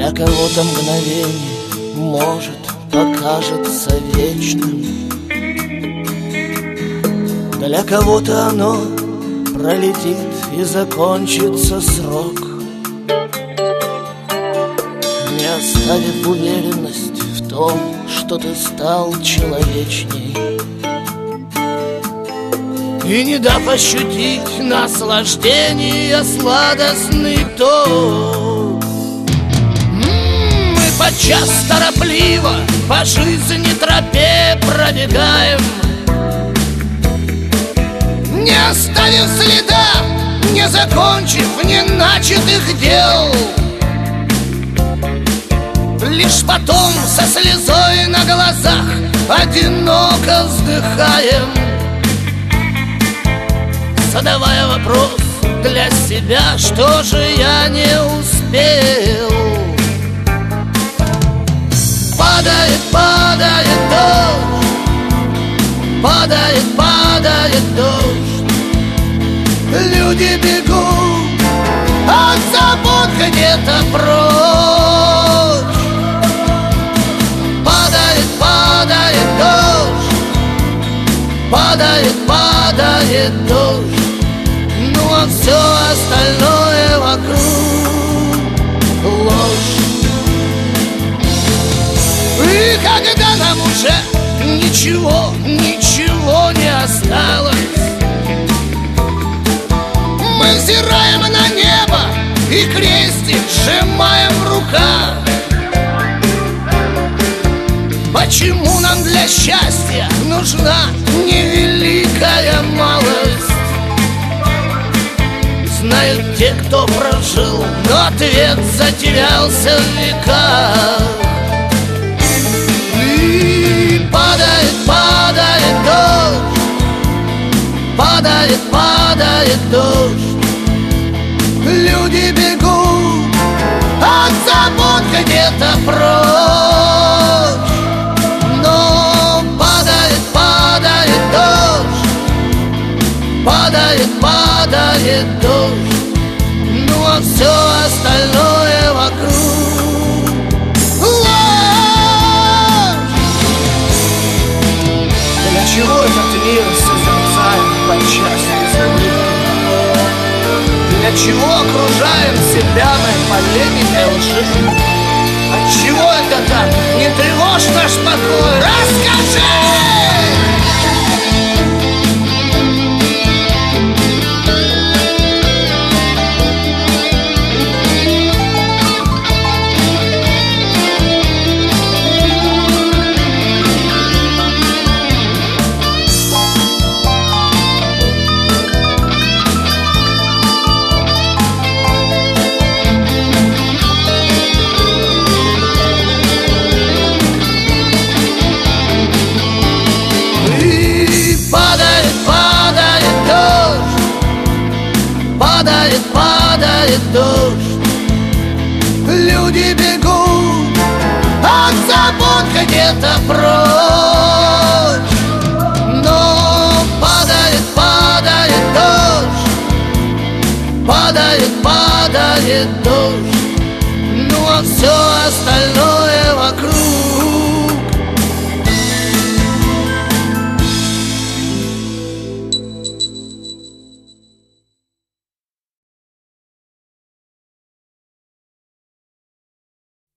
Для кого-то мгновение может покажется вечным, для кого-то оно пролетит и закончится срок, не оставив уверенность в том, что ты стал человечней, и не дав ощутить наслаждение сладостный ток. Мы подчас торопливо по жизни тропе пробегаем, не оставив следа, не закончив неначатых дел. Лишь потом со слезой на глазах одиноко вздыхаем, задавая вопрос для себя: что же я не успел? Падает, падает дождь, падает, падает дождь, люди бегут от забот где-то прочь. Падает, падает дождь, падает, падает дождь, ну а все остальное вокруг ложь. И когда нам уже ничего, ничего не осталось, мы взираем на небо и крестик сжимаем в руках. Почему нам для счастья нужна невеликая малость? Знают те, кто прожил, но ответ затерялся в веках. И падает, падает дождь, падает, падает дождь, люди бегут от забот где-то прочь. Но падает, падает дождь, падает, падает дождь, ну а все остальное вокруг ложь. Для чего этот мир созерцаем подчас безумно? Для чего окружаем себя мы полемикой лжи? Отчего это так? Не тревожь наш покой, расскажи! Падает, падает дождь, люди бегут от забот где-то прочь. Но падает, падает дождь, падает, падает дождь, ну а все остальное